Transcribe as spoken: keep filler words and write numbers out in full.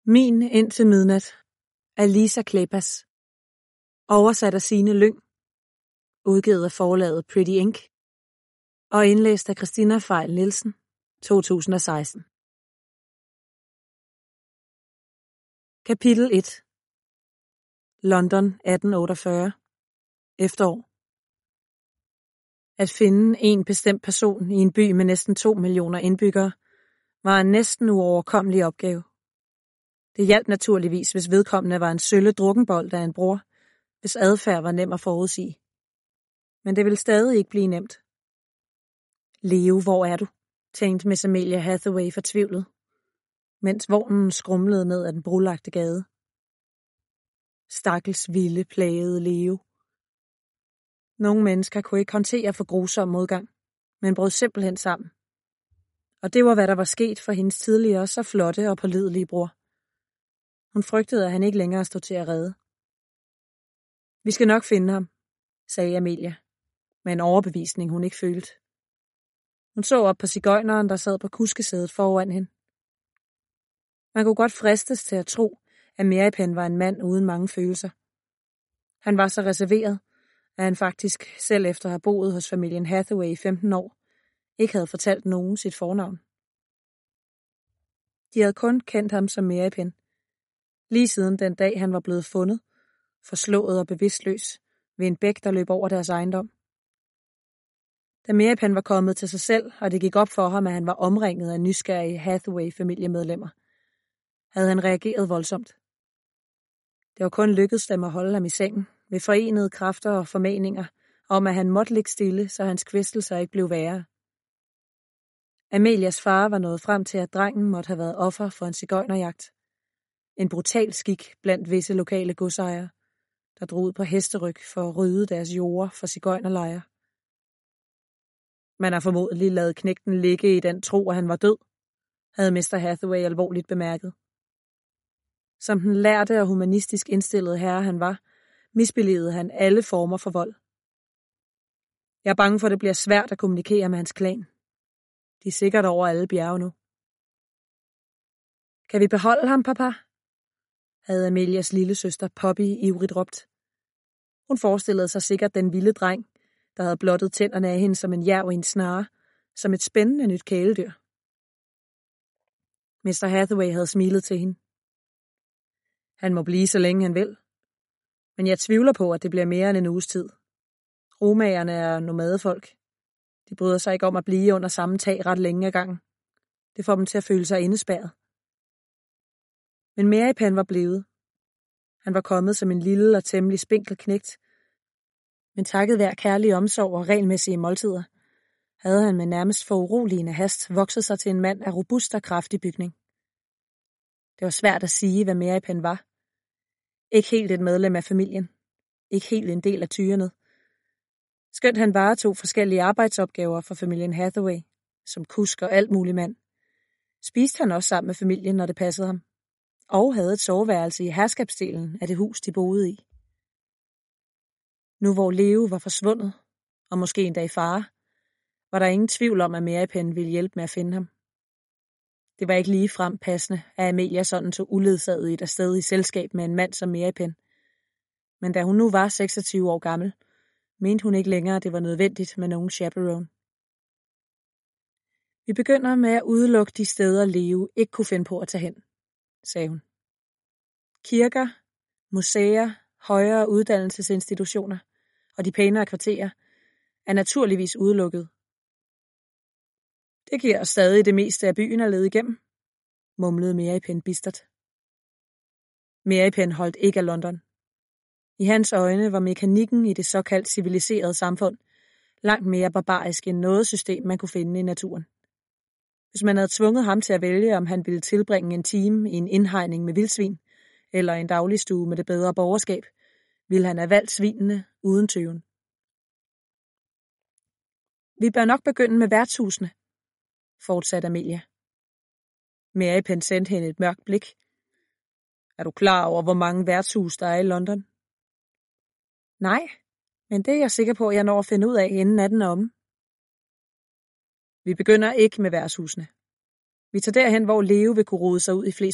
Min indtil midnat af Lisa Kleypas. Oversat af Signe Lyng. Udgivet af forlaget Pretty Ink. Og indlæst af Christina Fejl Nielsen, to tusind og seksten. Kapitel et. London atten otteogfyrre. Efterår. At finde en bestemt person i en by med næsten to millioner indbyggere var en næsten uoverkommelig opgave. Det hjalp naturligvis, hvis vedkommende var en sølle drukkenbold af en bror, hvis adfærd var nem at forudsige. Men det ville stadig ikke blive nemt. Leo, hvor er du? Tænkte Miss Amelia Hathaway fortvivlet, mens vognen skrumlede ned ad den brolagte gade. Stakkels vilde, plagede Leo. Nogle mennesker kunne ikke håndtere for grusom modgang, men brød simpelthen sammen. Og det var, hvad der var sket for hendes tidligere så flotte og pålidelige bror. Hun frygtede, at han ikke længere stod til at redde. Vi skal nok finde ham, sagde Amelia, med en overbevisning, hun ikke følte. Hun så op på sigøjneren, der sad på kuskesædet foran hende. Man kunne godt fristes til at tro, at Meripen var en mand uden mange følelser. Han var så reserveret, at han faktisk, selv efter at have boet hos familien Hathaway i femten år, ikke havde fortalt nogen sit fornavn. De havde kun kendt ham som Meripen, lige siden den dag han var blevet fundet, forslået og bevidstløs, ved en bæk, der løb over deres ejendom. Da Meripen var kommet til sig selv, og det gik op for ham, at han var omringet af nysgerrige Hathaway-familiemedlemmer, havde han reageret voldsomt. Det var kun lykkedes dem at holde ham i sengen, ved forenede kræfter og formaninger, om at han måtte ligge stille, så hans kvæstelser ikke blev værre. Amelias far var nået frem til, at drengen måtte have været offer for en sigøjnerjagt. En brutal skik blandt visse lokale godsejere, der drog ud på hesteryg for at rydde deres jorder for sigøjnerlejre. Man har formodentlig ladet knægten ligge i den tro, at han var død, havde mister Hathaway alvorligt bemærket. Som den lærte og humanistisk indstillede herre han var, misbilligede han alle former for vold. Jeg er bange for, at det bliver svært at kommunikere med hans klan. De er sikkert over alle bjerge nu. Kan vi beholde ham, papa? Havde Amelias lille søster Poppy ivrigt råbt. Hun forestillede sig sikkert den vilde dreng, der havde blottet tænderne af hende som en jærv i en snare, som et spændende nyt kæledyr. mister Hathaway havde smilet til hende. Han må blive, så længe han vil. Men jeg tvivler på, at det bliver mere end en uges tid. Romagerne er nomadefolk. De bryder sig ikke om at blive under samme tag ret længe ad gangen. Det får dem til at føle sig indespærret. Men Meripen var blevet. Han var kommet som en lille og temmelig spinkel knægt. Men takket være kærlig omsorg og regelmæssige måltider, havde han med nærmest foruroligende hast vokset sig til en mand af robust og kraftig bygning. Det var svært at sige, hvad Meripen var. Ikke helt et medlem af familien. Ikke helt en del af tyrenet. Skønt han varetog forskellige arbejdsopgaver for familien Hathaway, som kusk og alt mulig mand, spiste han også sammen med familien, når det passede ham, og havde et soveværelse i herskabsdelen af det hus, de boede i. Nu hvor Leo var forsvundet, og måske endda i fare, var der ingen tvivl om, at Meripen ville hjælpe med at finde ham. Det var ikke ligefrem passende, at Amelia sådan tog uledsaget et afsted i selskab med en mand som Meripen. Men da hun nu var seksogtyve år gammel, mente hun ikke længere, at det var nødvendigt med nogen chaperone. Vi begynder med at udelukke de steder, Leo ikke kunne finde på at tage hen, sagde hun. Kirker, museer, højere uddannelsesinstitutioner og de pænere kvarterer er naturligvis udelukket. Det giver stadig det meste af byen at lede igennem, mumlede Meripen bistert. Meripen holdt ikke af London. I hans øjne var mekanikken i det såkaldt civiliserede samfund langt mere barbarisk end noget system, man kunne finde i naturen. Hvis man havde tvunget ham til at vælge, om han ville tilbringe en time i en indhegning med vildsvin, eller en dagligstue med det bedre borgerskab, ville han have valgt svinene uden tøven. Vi bør nok begynde med værtshusene, fortsatte Amelia. Meripen sendte hende et mørkt blik. Er du klar over, hvor mange værtshus der er i London? Nej, men det er jeg sikker på, at jeg når at finde ud af, inden natten er omme. Vi begynder ikke med værtshusene. Vi tager derhen, hvor Leo vil kunne rode sig ud i flest